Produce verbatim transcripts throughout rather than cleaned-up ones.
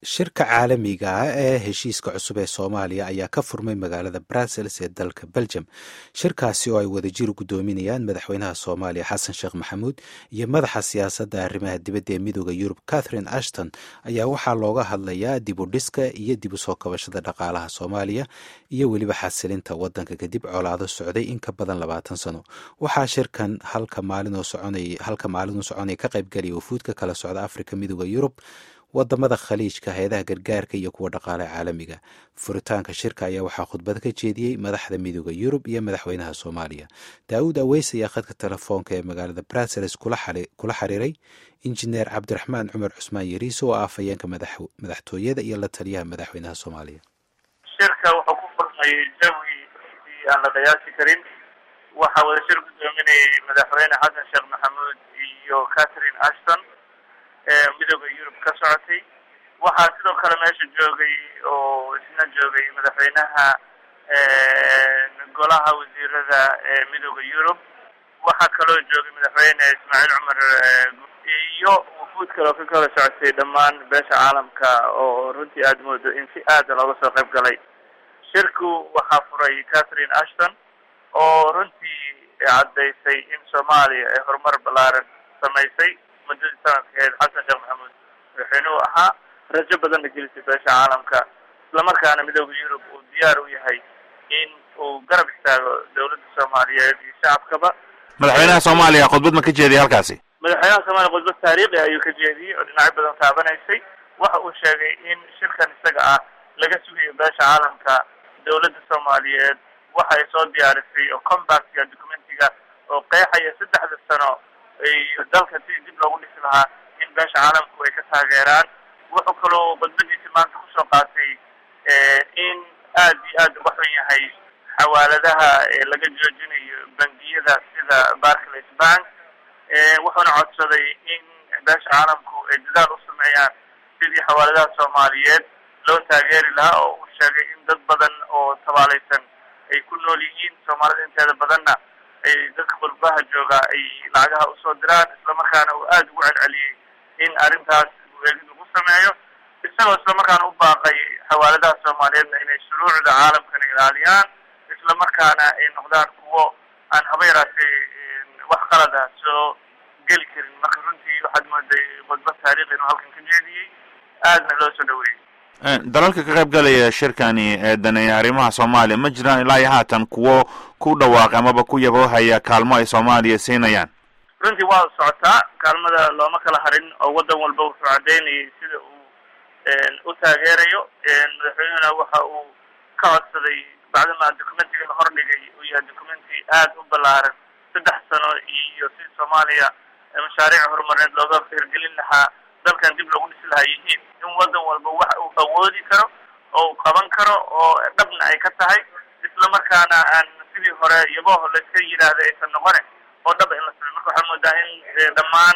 shirka caalamiga ah ee heshiiska cusub ee soomaaliya ayaa ka furmay magaalada brussels ee dalka belgium. shirkaasi oo ay wadajir guddoominayaan madaxweynaha soomaaliya xasan sheekh maxamuud iyo madaxa siyaasadda arrimaha dibadda ee midooda yurub catherine ashton ayaa waxaa looga hadlayaa dib u dhiska iyo dib u soo kabashada dhaqaalaha soomaaliya iyo weliba xasilinta waddanka kadib colaado socday in ka badan labaatan sano. waxaa shirkan halka maalinoo soconay halka maalinuu soconaya ka qaybgalaya wafuudka kala socda afrika midooda yurub, wadamada khaliijka, hay-adaha gargaarka iyo kuwa dhaqaale caalamiga. furitaanka shirka ayaa waxaa khudbad ka jeediyey madaxda midooda yurub iyo madaxweynaha soomaaliya. daawud aweys ayaa khadka telefoonka ee magaalada brussels kula xiriiray injineer cabdiraxmaan cumar cusmaan yariis oo ah afhayeenka madaxtooyada iyo la taliyaha madaxweynaha soomaaliya. shirka wuxuu ku furmay jawi aan la qiyaasi karin. waxaa wada shir gudoominayay madaxweyne xasan sheekh maxamuud iyo catherine ashton midooda yurub ka socotay. waxaa sidoo kale meesha joogay oo isna joogay madaxweynaha golaha wasiirada ee midooda yurub. waxaa kaloo joogay madaxweyne ismaaciil cumar iyo wufuud kale oo ka kala socotay dhammaan beesha caalamka oo runtii aada moodo in si aada looga soo qayb galay. shirku waxaa furay catherine ashton oo runtii caddaysay in soomaaliya ay horumar ballaaran samaysay muddadii sanadkeed xasan sheekh maxamuud madaxweynuhu ahaa, rajo badanna gelisay beesha caalamka, islamarkaana midooda yurub uu diyaar u yahay in uu garab istaago dawladda soomaaliyeed iyo shacabkaba. madaxweynaha soomaaliya khudbad ma ka jeediyay halkaasi? madaxweynaha soomaaliya khudbad taariikhi ayuu ka jeediyey oo dhinacyo badan taabanaysay. waxa uu sheegay in shirkan isaga ah laga sugayo beesha caalamka. dawladda soomaaliyeed waxa ay soo diyaarisay oo compactga documentiga oo qeexaya saddexda sano iyo dalka sidii dib loogu dhisi lahaa in beesha caalamku ay ka taageeraan. wuxuu kaloo khudbadiisi maanta kusoo qaatay in aad iyo aad uga xun yahay xawaaladaha laga joojinayo bangiyada sida barclays bank. wuxuuna codsaday in beesha caalamku ay dadaal u sameeyaan sidii xawaaladaha soomaaliyeed loo taageeri lahaa, oo uu sheegay in dad badan oo tabaalaysan ay ku nool yihiin. soomaalida inteeda badanna ay dadka qurbaha jooga ay lacagaha usoo diraan, islamarkaana uu aada ugu celceliyey in arrintaas eegid ugu sameeyo, isagoo islamarkaana u baaqay xawaaladaha soomaaliyeedna inay shuruucda caalamkana ilaaliyaan, islamarkaana ay noqdaan kuwo aan haba yaraatee wax qalada soo geli karin. marka runtii waxaad mooday khudbad taariikhi inuu halkan ka jeediyey, aadna loo soo dhaweeyey. dalalka ka qayb galaya shirkani ee daneeya arrimaha soomaaliya ma jiraan ilaa iyo haatan kuwo ku dhawaaqay amaba ku yaboohaya kaalmo ay soomaaliya siinayaan? runtii waa socotaa, kaalmada looma kala harin oo waddan walba wuxuu caddeynayay sida uu u taageerayo. madaxweynehuna waxa uu ka codsaday bacdama documentiga la hordhigay uu yahay documenti aada u ballaaran, saddex sano iyo si soomaaliya mashaariic horumarineed looga hirgelin lahaa, dalkan dib loogu dhisi lahaa yihiin in waddan walba wax uu awoodi karo oo uu qaban karo oo dhabna ay ka tahay, islamarkaana aan sidii hore yabooho layska yidhaahda aysan noqone oo dhaba in la samey. marka waxaa moodaa in dhammaan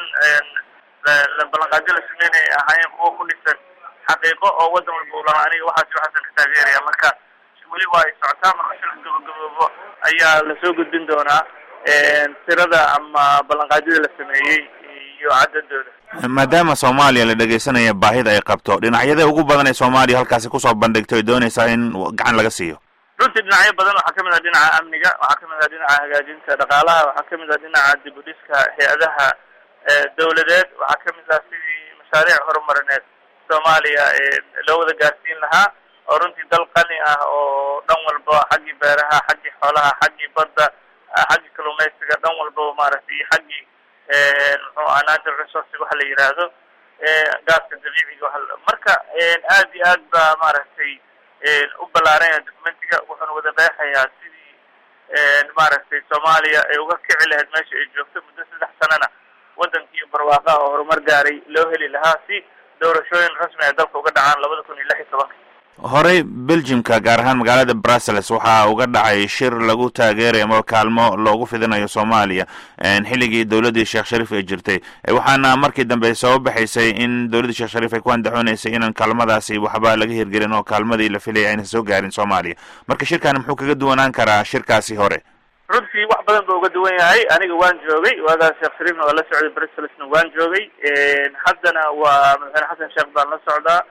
la ballanqaadyo la sameynaya ahaayeen kuwo ku dhisan xaqiiqo oo waddan walba uu lahaa aniga waxaasi waxaasan ka taageeraya. marka weli waa ay socotaa. marka shirka gabagaboobo ayaa lasoo gudbin doonaa tirada ama ballanqaadyada la sameeyey iyo cadadooda. maadaama soomaaliya la dhegaysanaya baahida ay qabto, dhinacyada ugu badan ee soomaaliya halkaasi kusoo bandhigtay ay doonaysaa in gacan laga siiyo? runtii dhinacyo badan. waxaa kamid ah dhinaca amniga, waxaa kamid ah dhinaca hagaajinta dhaqaalaha, waxaa kamid ah dhinaca dib u dhiska hay-adaha dawladeed, waxaa kamid ah sidii mashaariic horumarineed soomaaliya loo wada gaarsiin lahaa, oo runtii dal qani ah oo dhan walba xaggii beeraha, xaggii xoolaha, xaggii badda, xaggii kalluumaysiga, dhan walbaba maaragtay xaggii muxuu ah natural resources waxa la yidhaahdo gaaska dabiiciga. marka aad iyo aad baa maaragtay u ballaaranya documentiga. wuxuuna wada qeexayaa sidii maaragtay soomaaliya ay uga kici lahayd meesha ay joogto muddo saddex sanana waddankii barwaaqa oo horumar gaaray loo heli lahaa si doorashooyin rasmi ay dalka uga dhacaan labada kun iyo lix iyo tobanka. horey belgiumka gaar ahaan magaalada brussels waxaa uga dhacay shir lagu taageerayo ama kaalmo loogu fidinayo soomaaliya xilligii dawladdii sheekh shariif ay jirtay, waxaana markii dambe soo baxaysay in dawladdii sheekh shariif ay ku andaxoonaysay inaan kaalmadaasi waxba laga hirgelin oo kaalmadii la filaya ayna soo gaarin soomaaliya. marka shirkani muxuu kaga duwanaan karaa shirkaasi hore? runtii wax badan buu uga duwan yahay. aniga waan joogay waagaas sheekh shariifna waa la socday, brusselsna waan joogay. haddana waa madaxweyne xasan sheekh baan la socdaa.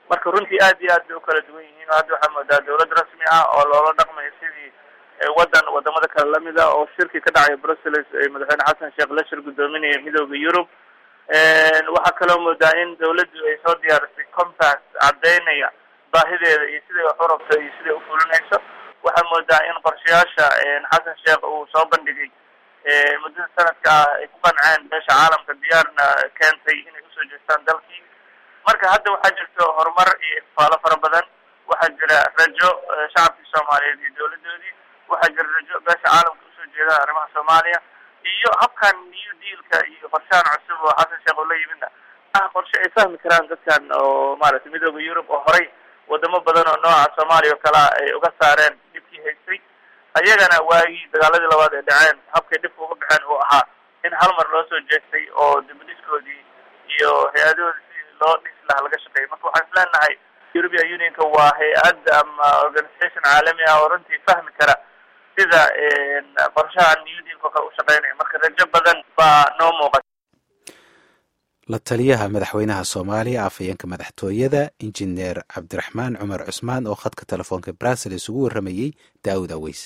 marka runtii aad iyo aad bay u kala duwan yihiin. Hadda waxaa moodaa dawlad rasmi ah oo loola dhaqmayo sidii wadan wadamada kale lamid ah oo shirki ka dhacay Brussels ee madaxweyne xasan sheekh la shir gudoominaya midowga Yurub. waxaa kaloo moodaa in dawladdu ay soo diyaarisay compact caddeynaya baahideeda iyo siday wax u rabto iyo siday u fulinayso. waxaa moodaa in qorshayaasha xasan sheekh uu soo bandhigay muddada sanadka ah ay ku qanceen beesha caalamka diyaarna keentay inay usoo jeestaan dalkii. marka hadda waxaa jirto horumar iyo ifaalo fara badan. waxaa jira rajo shacabkii soomaaliyeed iyo dawladoodii. waxaa jira rajo beesha caalamka usoo jeeda arrimaha soomaaliya iyo habkan new dealka iyo qorshahan cusub oo xasan sheekh uu la yimidna ah qorshe ay fahmi karaan dadkan oo maaragtay midowda Yurub oo horay wadamo badan oo nooca Soomaaliya oo kala ay uga saareen dhibkii haystay. ayagana waagii dagaaladii labaad ee dhaceen habkay dhibka uga baxeen uu ahaa in hal mar loo soo jeestay oo dibadhiskoodii iyo hay-adahoodii si loo dhisi lahaa laga shaqeeyay. marka waxaan isleenahay European Unionka waa hay-ad ama organisation caalami ah oo runtii fahmi kara sida qorshaha new dealka kale u shaqeynaya. marka rajo badan baa noo muuqata. la taliyaha madaxweynaha Soomaaliya afayeenka madaxtooyada injineer Cabdiraxmaan Cumar Cusmaan oo khadka telefoonka Brussels ugu waramayay Daawud Aweys.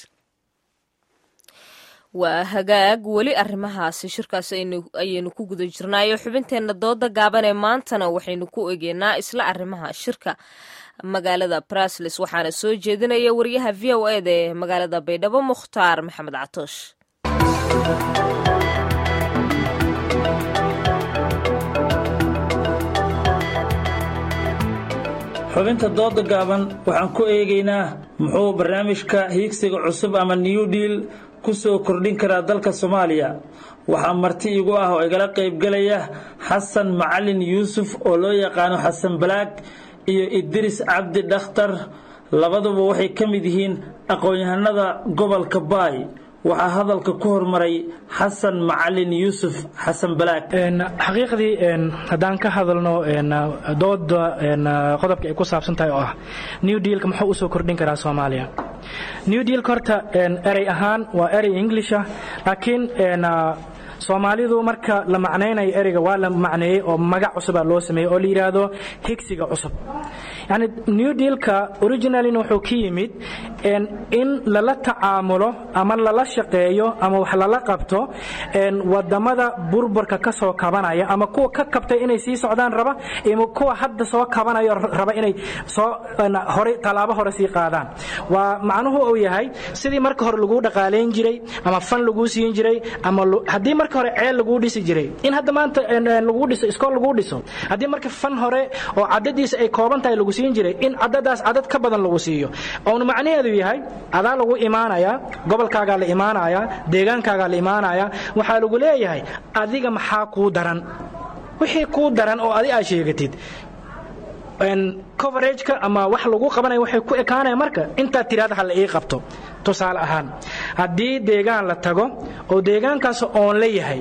waa hagaag weli arrimahaasi shirkaas ayaynu ku guda jirnaayo. xubinteena dooda gaaban ee maantana waxaynu ku eegeynaa isla arrimaha shirka magaalada Brussels waxaana soo jeedinaya wariyaha V O A ee magaalada Baydhabo Mukhtaar Maxamed Catoosh. xubinta dooda gaaban waxaan ku eegaynaa muxuu barnaamijka hiigsiga cusub ama new deal ku soo kordhin karaa dalka Soomaaliya. waxaa marti igu ah oo igala qaybgalaya Xasan Macalin Yuusuf oo loo yaqaan Xasan Balaag iyo Idris Cabdi Dhakhtar. labaduba waxay ka mid yihiin aqoon-yahanada gobolka Baay. waxaa hadalka ku hormaray Xasan Macalin Yuusuf Xasan Balaag. xaqiiqdii haddaan ka hadalno dooda qodobka ay ku saabsan tahay oo ah new dealka muxuu u soo kordhin karaa Soomaaliya. new deal horta erey ahaan waa erey English ah laakiin Soomaalidu marka la macnaynayo ereyga waa la macneeyay oo magac cusub loo sameeyay oo la yiraahdo higsiga cusub. yani new dealka originally wuxuu ka yimid in lala tacaamulo ama lala shaqeeyo ama wax lala qabto wadamada burburka ka soo kabanaya ama kuwa ka kabtay inay sii socdaan raba iyo kuwa hadda soo kabanayo raba inay soo hore talaabo hore sii qaadaan. waa macnuhu uu yahay sidii marka hore lagu dhaqaaleyn jiray ama fan lagu siin jiray ama hadii marka hore ceel lagu dhisi jiray in hadda maanta lagu dhiso iskool lagu dhiso hadii marka fan hore oo cadadiisa ay kooban tahay lagu siin jiray in cadadaas cadad ka badan lagu siiyo oo macnaheedu yahay adaa lagu imaanaya gobolkaaga la imaanaya deegaankaaga la imaanaya waxa lagu leeyahay adiga maxaa ku daran wixii ku daran oo adi aad sheegatid coverage-ka ama wax lagu qabanayo waxay ku ekaanayaan marka inta tiraada hal ay qabto. tusaale ahaan haddii deegaan la tago oo deegaankaas oon la yahay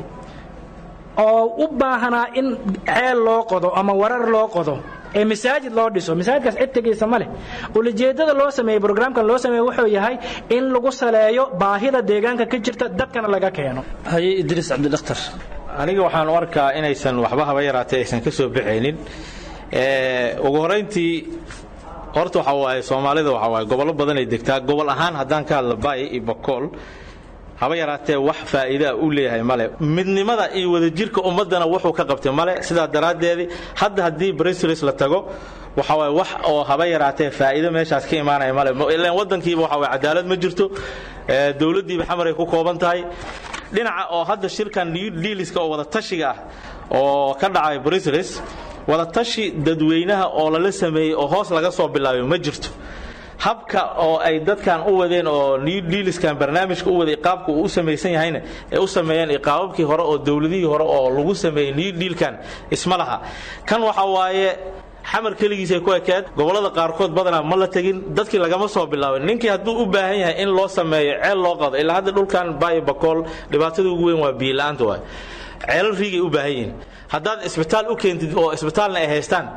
oo u baahanaa in ceel loo qodo ama warar loo qodo ee masaajid loo dhiso masaajidkaas cid tagaysa ma leh. ujeedada loo sameeyay programkan loo sameeyay wuxuu yahay in lagu saleeyo baahida deegaanka ka jirta dadkana laga keeno. haye Idris Cabdi Dhakhtar. aniga waxaan u arkaa inaysan waxba haba yaraatay aysan ka soo bixaynin. ee ugu horeyntii horta waxa waaye Soomaalida waxa waaye gobollo badan ay degtaa. gobol ahaan haddaan ka hadlo Baay iyo Bakool haba yaraatee wax faa'iido u leeyahay male. midnimada iyo wadajirka ummadana wuxuu ka qabtay male. sidaa daraadeed hadda haddii Brussels la tago waxa waaye wax oo haba yaraatee faa'iido meeshaas ka imaanaya male. ilaan wadankiiba waxa waaye cadaalad ma jirto. ee dawladdiiba xamar ay ku kooban tahay. dhinaca oo hadda shirkan new dealska oo wada tashiga ah oo ka dhacay Brussels wada tashi dadweynaha oo la sameeyay oo hoos laga soo bilaabay ma jirto. habka oo ay dadkan u wadeen oo new dealskan barnaamijka u waday qaabku uu sameeysan yahayna ee u sameeyeen qaababkii hore oo dawladihii hore oo lagu sameeyay new dealkan isma laha. kan waxa waaye xamar kaligiis ay ku ekeed gobolada qaarkood badanaa ma la tagin dadkii lagama soo bilaabin. ninkii hadduu u baahan yahay in loo sameeyo ceel loo qado ilaa hadda dhulkan Baay Bakool dhibaatada ugu weyn waa biyo la'aanta waay. ceelal riigay u baahan yihiin. haddaad isbitaal u keentid oo isbitaalna ay haystaan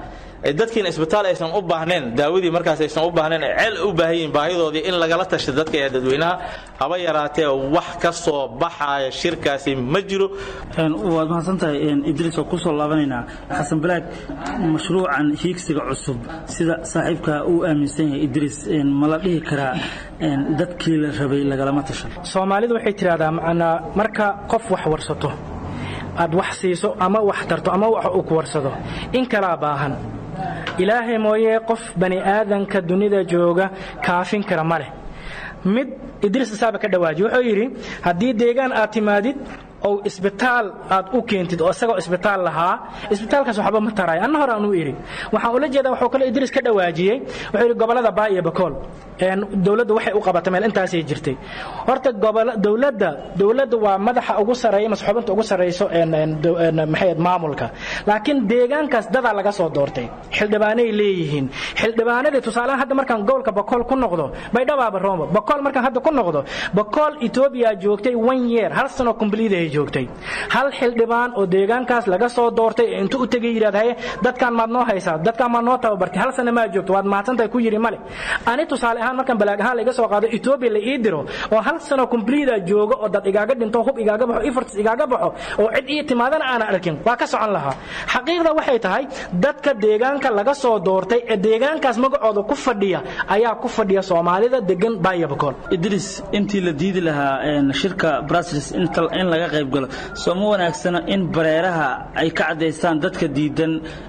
dadkiina isbitaal aysan u baahneen daawadii markaas aysan u baahneen ceel u baahayin baahidoodii in lagala tasho dadka ee dadweynaha haba yaraatee wax ka soo baxaya shirkaasi ma jiro. waad mahadsantahay Idris oo ku soo laabanaynaa. Xasan Balaag, mashruucan hiigsiga cusub sida saaxiibka uu aaminsan yahay Idris ma la dhihi karaa dadkii la rabay lagalama tashan? Soomaalidu waxay tiraahdaa macna marka qof wax warsato aad wax siiso ama wax tarto ama wax uu ku warsado in kala baahan ilaahay mooyee qof bani aadanka dunida jooga kaafin kara male. mid Idris saaba ka dhawaaji wuxuu yiri hadii deegaan aad timaadid oo isbitaal aad u keentid oo isagoo isbitaal lahaa isbitaalkaas waxba ma taray anna hore aanu iri waxa uu la jeedaa wuxuu kale Idris ka dhawaajiyay wuxuu yiri gobolada Baay iyo Bakool een dawladdu waxay u qabatay meel intaas ay jirtay horta gobolada dawladda dawladdu waa madaxa ugu sareeya masxuubinta ugu sareyso een maxay maamulka laakiin deegaankaas dad laga soo doortay xildhibaanay leeyihiin xildhibaanada tusaalaha hadda markaan gobolka Bakool ku noqdo bay dhawaaba Roomo Bakool markaan hadda ku noqdo Bakool Ethiopia joogtay one year hal sano complete joogtay hal xildhibaan oo deegaankaas laga soo doortay inta u tagay yiraahday dadkan ma noo haysaa dadkan ma noo tababartay hal sano ma joogto waad maantay ku yiri male ani tusaale ahaan markaan balaag ahaan laga soo qaado Ethiopia la ii diro oo hal sano complete joogo oo dad igaaga dhinto hub igaaga baxo efforts igaaga baxo oo cid ii timaadana aan arkin waa ka socon lahaa xaqiiqda waxay tahay dadka deegaanka laga soo doortay ee deegaankaas magacooda ku fadhiya ayaa ku fadhiya Soomaalida degan Baay Bakool. Idris intii la diidi lahaa shirka Brussels in laga qayb galo soo ma wanaagsana in bareeraha ay ka cadeystaan dadka diidan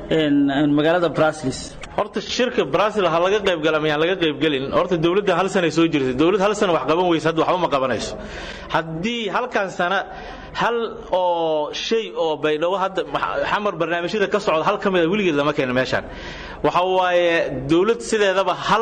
in magaalada Brussels? horta shirka Brussels ha laga qayb galo ma laga qayb galin horta dawladda hal sano soo jirtay dawlad hal sano wax qaban weysa hadda waxba ma qabanayso hadii halkan sana hal oo shay oo baydhabo hadda xamar barnaamijyada ka socda hal kamid wiligeed lama keenin meeshan waxa waaye dawlad sideedaba hal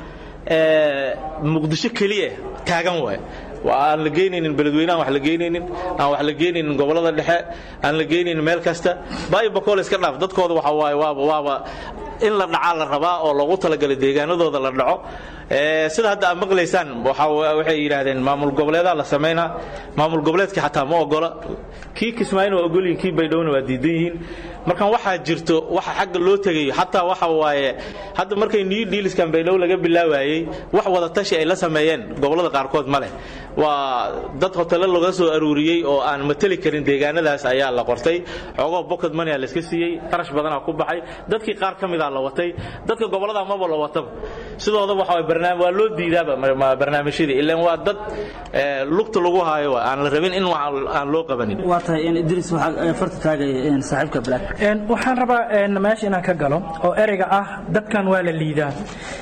ee muqdisho kaliya taagan way waan la geynaynin beledweynaha wax la geynaynin aan wax la geynaynin gobolada dhexe aan la geynaynin meel kasta Baay Bakool iska dhaaf dadkooda waxa waaye waaba waaba in la dhaca la rabaa oo loogu talagalay deegaanadooda la dhaco ee sida hadda aad maqlaysaan waxa waxay yiraahdeen maamul goboleedada la sameeyna maamul goboleedka xataa ma ogola kii Kismaayo oo ogolin kii Baydhabo waa diidan yihiin markan waxa jirto waxa xaq loo tagayo xataa waxa waaye hadda markay new deals kan Baydhabo laga bilaawayay wax wada tashi ay la sameeyeen gobolada qaar kood ma leh waa dad hotel laga soo aruuriyay oo aan matali karin deegaanadaas ayaa la qortay xogo pocket money la iska siiyay qarash badan ku baxay dadkii qaar kamid ah la watay dadka gobolada ma wala wato sidooda waxa ay barnaamij waa loo diidaaba barnaamijyada ilaa waa dad lugta lagu haayo aan la rabin in aan loo qabanin waa tahay in Idris waxa farta taagay in saaxiibka Black een waxaan rabaa in meesha inaan ka galo oo ereyga ah dadkan waa la liidaa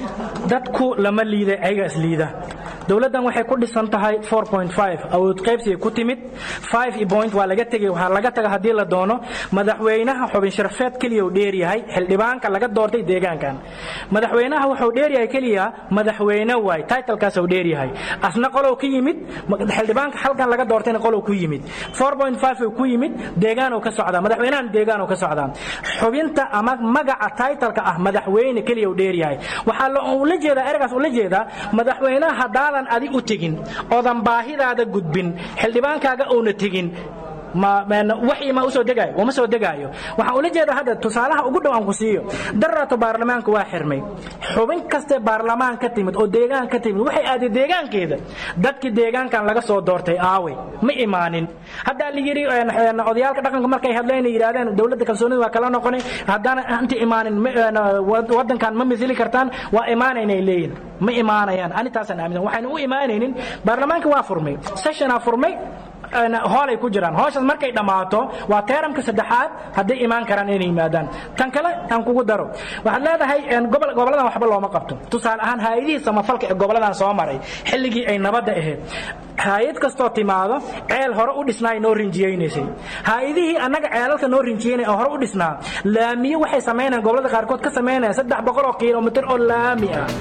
dadku lama liiday ayaga is liida dawladdan waxay ku dhisan tahay four point five awood qaybsi ku timid five point waa laga tagay waxa laga taga hadii la doono madaxweynaha xubin sharafeed kaliya uu dheer yahay xildhibaanka laga doortay deegaankan madaxweynaha wuxuu dheer yahay kaliya madaxweyne way title-kaas uu dheer yahay asna qolow ka yimid xildhibaanka halkan laga doortayna qolow ku yimid four point five uu ku yimid deegaan uu ka socdaa madaxweynahan deegaan uu ka socdaa xubinta ama magaca title-ka ah madaxweyne kaliya uu dheer yahay waxa la ula jeedaa ergaas ula jeedaa madaxweynaha hadaan adi u tagin oodan baahidaada gudbin xildhibaankaaga oo na tagin ma waxii ma usoo degaayo wama soo degaayo waxa ula jeedaa hadda tusaalaha ugu dhaw aan ku siiyo daraato baarlamaanka waa xirmay xubin kasta baarlamaan ka timid oo deegaan ka timid waxay aaday deegaankeeda dadkii deegaankan laga soo doortay aaway ma imaanin hadda la yiri odayaalka dhaqanka markay hadleen yiraahdeen dawladda kalsoonida waa kala noqonay haddana inta imaanin wadankan ma misili kartaan waa imaanaynay leeyin ma imaanayaan ani taasan aaminsan waxaan u imaanaynin baarlamaanka waa furmay session aa furmay hoolay ku jiraan hooshaas markay dhamaato waa teeramka saddexaad haday imaan karaan inay yimaadaan tan kale aan kugu daro waxaad leedahay gobol goboladan waxba looma qabto tusaale ahaan hay'adihi samafalka ee goboladan soo maray xilligii ay nabadda ahayd hay'ad kastoo timaado ceel hore u dhisnaa inoo rinjiyeynaysa hay'adihii annaga ceelalka noo rinjiyeynay oo hore u dhisnaa laamiye waxay sameynayaan gobolada qaarkood ka sameynayaan saddex boqol oo kiiloomitir oo laami ah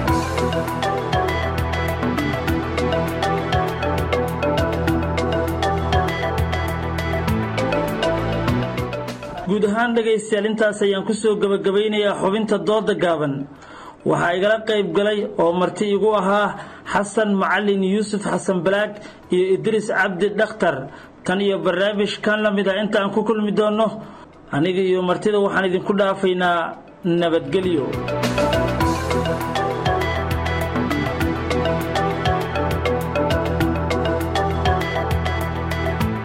guud ahaan dhagaystayaal intaas ayaan ku soo gabagabeynayaa xubinta dooda gaaban waxaa igala qayb galay oo marti igu ahaa xasan macalin yuusuf xasan balaag iyo Idris Cabdi Dhakhtar tan iyo barnaamij kan la mid ah inta aan ku kulmi doono aniga iyo martida waxaan idinku dhaafaynaa nabadgelyo.